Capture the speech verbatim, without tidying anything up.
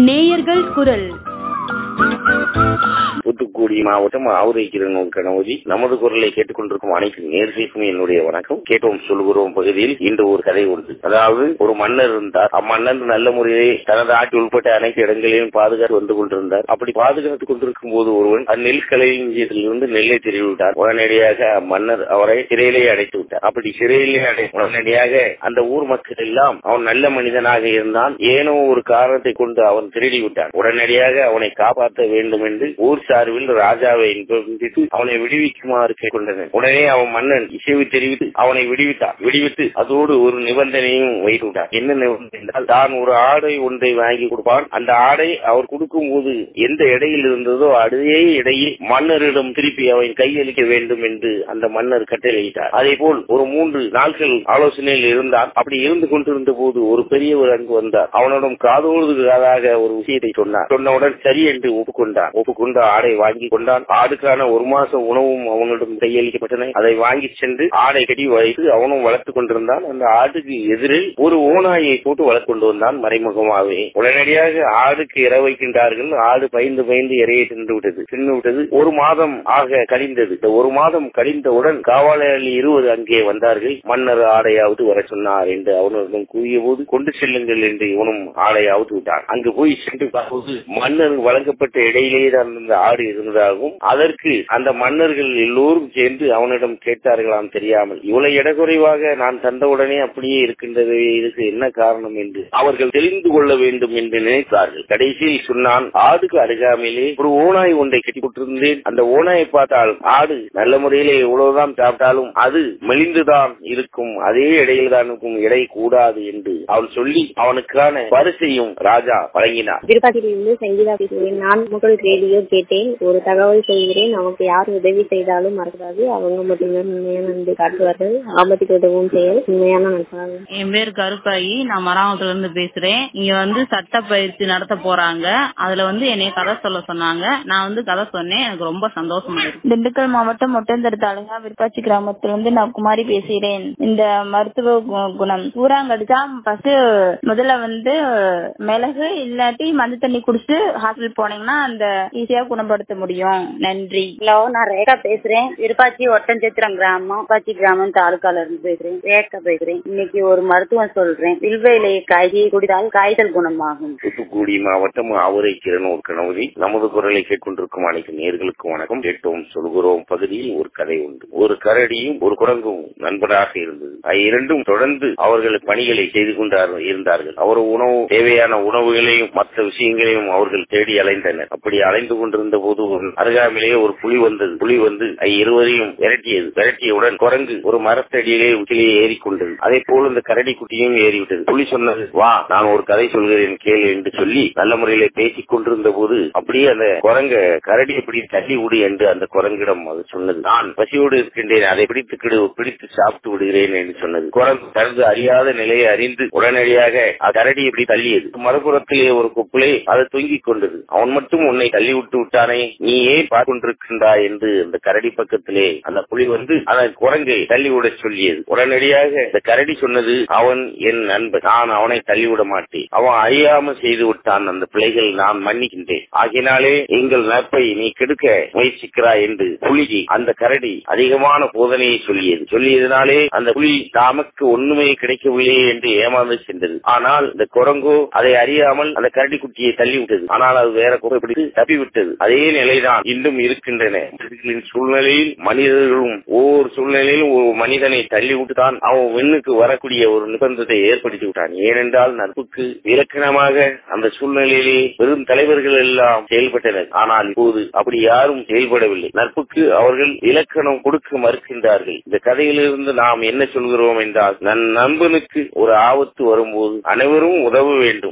நேயர்கள் குரல். தூத்துக்குடி மாவட்டம் ஆவுரைக்கிறன் கணவதி நமது குரலை கேட்டுக் கொண்டிருக்கும் அனைத்து நேர்களுக்கும் என்னுடைய வணக்கம். கேட்டோம் சொல்லுகிறோம் பகுதியில் இன்று ஒரு கதை உண்டு. அதாவது ஒரு மன்னர் இருந்தார். அம்மன்னர் நல்ல முறையை தனது ஆட்சி உட்பட்ட அனைத்து இடங்களையும் பாதுகாத்து வந்து கொண்டிருந்தார். அப்படி பாதுகாத்துக் கொண்டிருக்கும் போது ஒருவன் அந்நெல் களஞ்சியத்திலிருந்து நெல்லை திருவிட்டார். உடனடியாக அம்மன்னர் அவரை சிறையிலே அடைத்து விட்டார். அப்படி சிறையிலே அடை உடனடியாக அந்த ஊர் மக்கள் எல்லாம் அவன் நல்ல மனிதனாக இருந்தான், ஏனோ ஒரு காரணத்தை கொண்டு அவன் திருடி விட்டான். உடனடியாக அவனை காப்பாற்ற வேண்டும் என்று ஊர் சார்பில் ராஜாவை அவனை விடுவிக்குமாறு கேட்டுக்கொண்டனர். உடனே அவன் மன்னன் இசைவு தெரிவித்து அவனை விடுவித்தார். விடுவித்து அதோடு ஒரு நிபந்தனையும் வைத்து விட்டார். என்ன நிபந்தனை என்றால், தான் ஒரு ஆடை ஒன்றை வாங்கி கொடுப்பான். அந்த ஆடை அவர் கொடுக்கும் போது எந்த இடையில் இருந்ததோ அதே இடையில் மன்னரிடம் திருப்பி அவன் கையளிக்க வேண்டும் என்று அந்த மன்னர் கட்டளையிட்டார். அதே போல் ஒரு மூன்று நாட்கள் ஆலோசனையில் இருந்தார். அப்படி இருந்து கொண்டிருந்த போது ஒரு பெரியவர் அங்கு வந்தார். அவனிடம் காதோடு காதாக ஒரு விஷயத்தை சொன்னார். சொன்னவுடன் சரி என்று ஒப்புக்கொண்டான். ஒப்புக்கொண்டு ஆடை வாங்கி கொண்டான். ஆடுக்கான ஒரு மாசம் உணவும் அவனிடம் கையளிக்கப்பட்டன. அதை வாங்கி சென்று ஆடை கட்டி வைத்து அவனும் வளர்த்துக் கொண்டிருந்தான். அந்த ஆட்டுக்கு எதிரில் ஒரு ஓநாயை போட்டு வளர்த்து கொண்டு வந்தான் மறைமுகமாகவே. உடனடியாக ஆடுக்கு இற வைக்கின்றார்கள். ஆடு பயந்து பயந்து இறையை தின்று விட்டது தின்னு விட்டது ஒரு மாதம் ஆக கழிந்தது. இந்த ஒரு மாதம் கழிந்தவுடன் காவலாளி இருவர் அங்கே வந்தார்கள். மன்னர் ஆடையாவது வர சொன்னார் என்று அவனிடம் கூறிய போது கொண்டு செல்லுங்கள் என்று இவனும் ஆடையாவது விட்டான். அங்கு போய் சென்று பார்ப்பது மன்னர் வழங்கப்பட்ட இடையிலேயே தான் அந்த ஆடு இருந்ததாகவும் அதற்கு அந்த மன்னர்கள் எல்லோரும் சேர்ந்து அவனிடம் கேட்டார்களாம் தெரியாமல், இவ்வளவு இடக்குறைவாக நான் தந்தவுடனே அப்படியே இருக்கின்றது, இதுக்கு என்ன காரணம் என்று அவர்கள் தெரிந்து கொள்ள வேண்டும் என்று நினைத்தார்கள். கடைசியில் சொன்னான், ஆடுக்கு அருகாமையிலே ஒரு ஓநாய் ஒன்றை கட்டி போட்டிருந்தேன். அந்த ஓநாயை பார்த்தால் ஆடு நல்ல முறையிலே எவ்வளவுதான் சாப்பிட்டாலும் அது மெலிந்துதான் இருக்கும், அதே இடையில் தான் இருக்கும், எடை கூடாது என்று அவன் சொல்லி அவனுக்கான பரிசையும் ராஜா வழங்கினார். திருப்பதியிலிருந்து சங்கீதா பேசுகிறேன். நான் முதல் ரேடியோ கேட்டேன். ஒரு தகவல் சொல்கிறேன். நமக்கு யார் உதவி செய்தாலும் மறக்காது, அவங்க மட்டும்தான் உண்மையான நன்றி காட்டுவார்கள். ஆபத்துக்கு உதவும் செயல் உண்மையான நண்பர்கள். என் பேர் கருப்பாயி, நான் மராமத்துல இருந்து பேசுறேன். இங்க வந்து சட்ட பயிற்சி நடத்த போறாங்க. அதுல வந்து என்னைய கதை சொல்ல சொன்னாங்க. நான் வந்து கதை சொன்னேன். எனக்கு ரொம்ப சந்தோஷமா இருக்கு. திண்டுக்கல் மாவட்டம் ஒட்டந்தர தாலுகா விருப்பாச்சி கிராமத்திலிருந்து நான் குமாரி பேசுகிறேன். இந்த மருத்துவ குணம் ஊராங்கடிச்சா ஃபர்ஸ்ட் முதல்ல வந்து மிளகு இல்லாட்டி மஞ்சள் தண்ணி குடிச்சு ஹாஸ்பிட்டல் போனீங்கன்னா அந்த ஈஸியா குணப்படுத்த முடியும். நன்றி. ஹலோ, நான் ரேகா பேசுறேன். விருப்பாச்சி ஒட்டஞ்சத்திரம் கிராமம் விருப்பாச்சி கிராமம் தாலுகால இருந்து பேசுறேன். ரேகா பேசுறேன். இன்னைக்கு ஒரு மருத்துவம் சொல்றேன். வில்வேலை காய்கறி குடித்தால் காய்ச்சல் குணமாகும். தூத்துக்குடி மாவட்டம் ஆவுரைக்கிறன் ஒரு கணவதி நமது குரலை கேட்கொண்டிருக்கும் அனைத்து நேர்களுக்கும் வணக்கம். கேட்டோம் சொல்கிறோம் பகுதியில் ஒரு கதை உண்டு. ஒரு கரடியும் ஒரு குரங்கும் நண்பராக இருந்தது. இரண்டும் தொடர்ந்து அவர்கள் பணிகளை செய்து கொண்டார் இருந்தார்கள். அவர் உணவு தேவையான உணவுகளையும் மற்ற விஷயங்களையும் அவர்கள் தேடி அலைந்தனர். அப்படி அலைந்து கொண்டிருந்த போது அருகாமையிலேயே ஒரு புலி வந்தது. புலி வந்து இருவரையும் விரட்டியது. விரட்டியவுடன் குரங்கு ஒரு மரத்தடியிலே உச்சிலேயே ஏறிக்கொண்டது. அதே போல இந்த கரடி குட்டியும் ஏறிவிட்டது. புலி சொன்னது, வா நான் ஒரு கதை சொல்கிறேன் கேளு என்று சொல்லி நல்ல முறையிலே பேசிக் கொண்டிருந்த போது அப்படியே அந்த குரங்க கரடி எப்படி தள்ளி விடு என்று அந்த குரங்கிடம் அது சொன்னது. நான் பசியோடு இருக்கின்றேன், அதை பிடித்து பிடித்து சாப்பிட்டு விடுகிறேன் என்று சொன்னது. குரங்கு தனது அறியாத நிலையை அறிந்து உடனடியாக கரடி எப்படி தள்ளியது. மறுபுறத்திலே ஒரு கொப்புளை அதை தொங்கிக் கொண்டது. அவன் மட்டும் உன்னை தள்ளி விட்டு விட்டானே, நீ ஏன் பார்த்து கொண்டிருக்கின்றாய் என்று அந்த கரடி பக்கத்திலே அந்த புலி வந்து அந்த குரங்கை தள்ளிவிட சொல்லியது. உடனடியாக இந்த கரடி சொன்னது, அவன் என் நண்பன், நான் அவனை தள்ளிவிட மாட்டேன், அவன் அறியாமல் செய்து விட்டான், அந்த பிள்ளைகள் நான் மன்னிக்கின்றேன், ஆகினாலே எங்கள் நட்பை நீ கெடுக்க முயற்சிக்கிறாய் என்று புலிக்கு அந்த கரடி அதிகமான போதனையை சொல்லியது. சொல்லியதனாலே அந்த புலி தாமக்கு ஒண்ணுமே கிடைக்கவில்லை என்று ஏமாந்து சென்றது. ஆனால் இந்த குரங்கோ அதை அறியாமல் அந்த கரடி குட்டியை தள்ளிவிட்டது. ஆனால் அது வேற குறை பிடித்து தப்பிவிட்டது. அதே நிலைதான் இன்றும் இருக்கின்றன. சூழ்நிலையில் மனிதர்களும் ஒவ்வொரு சூழ்நிலையிலும் ஒரு மனிதனை தள்ளிவிட்டு தான் அவன் வெண்ணுக்கு வரக்கூடிய ஒரு நிபந்தத்தை ஏற்படுத்தி விட்டான். ஏனென்றால் நட்புக்கு இலக்கணமாக அந்த சூழ்நிலையிலே பெரும் தலைவர்கள் எல்லாம் செயல்பட்டனர். ஆனால் இப்போது அப்படி யாரும் செயல்படவில்லை. நட்புக்கு அவர்கள் இலக்கணம் கொடுக்க மறுக்கின்றார்கள். இந்த கதையிலிருந்து நாம் என்ன சொல்கிறோம் என்றால், நன் நண்பனுக்கு ஒரு ஆபத்து வரும்போது அனைவரும் உதவ வேண்டும்.